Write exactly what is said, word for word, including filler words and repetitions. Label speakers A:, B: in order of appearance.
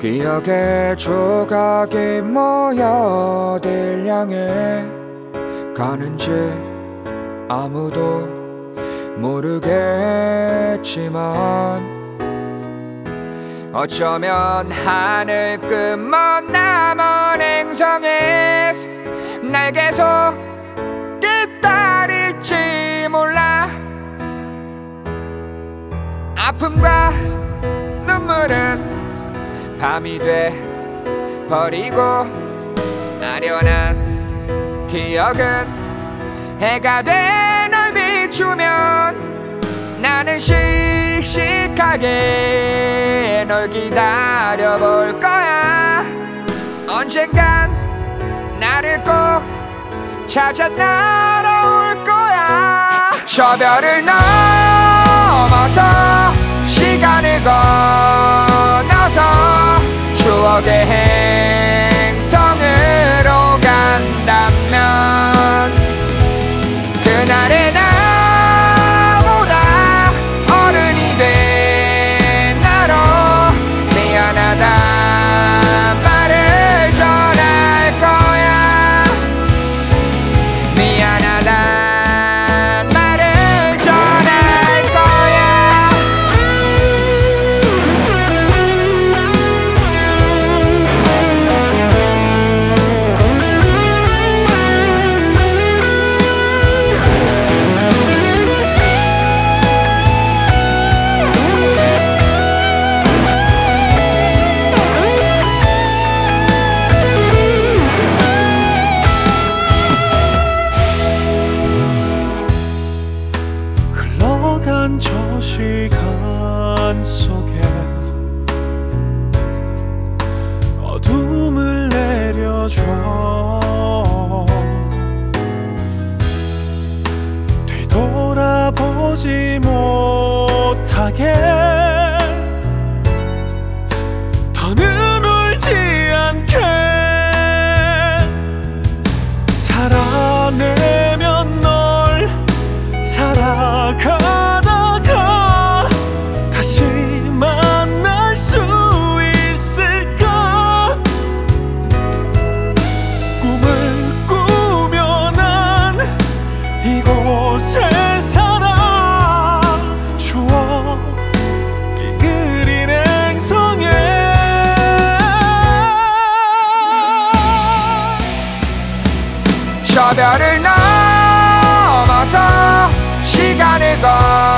A: 기억의 조각이 모여 어딜 향해 가는지 아무도 모르겠지만 어쩌면 하늘 끝먼 남은 행성에서 날 계속 기다릴지 몰라. 아픔과 눈물은 밤이 돼 버리고 아련한 기억은 해가 돼 널 비추면 나는 씩씩하게 널 기다려볼 거야. 언젠간 나를 꼭 찾아 날아올 거야. 저 별을 넘어서 시간을 건너서 추억의 행성으로 간다면 그날의 나보다 어른이 된 나로 미안하다 말을 전할 거야. 미안하다 말을 전할 거야.
B: 흘러간 저 시간 속에 어둠을 내려줘. 뒤돌아보지 못하게 더는 울지 않게 살아내면 널 살아가다가 다시 만날 수 있을까. 꿈을 꾸며 난 이곳에 살아 추억이 그린 행성에
A: 저 별을 넘어서 시간을 건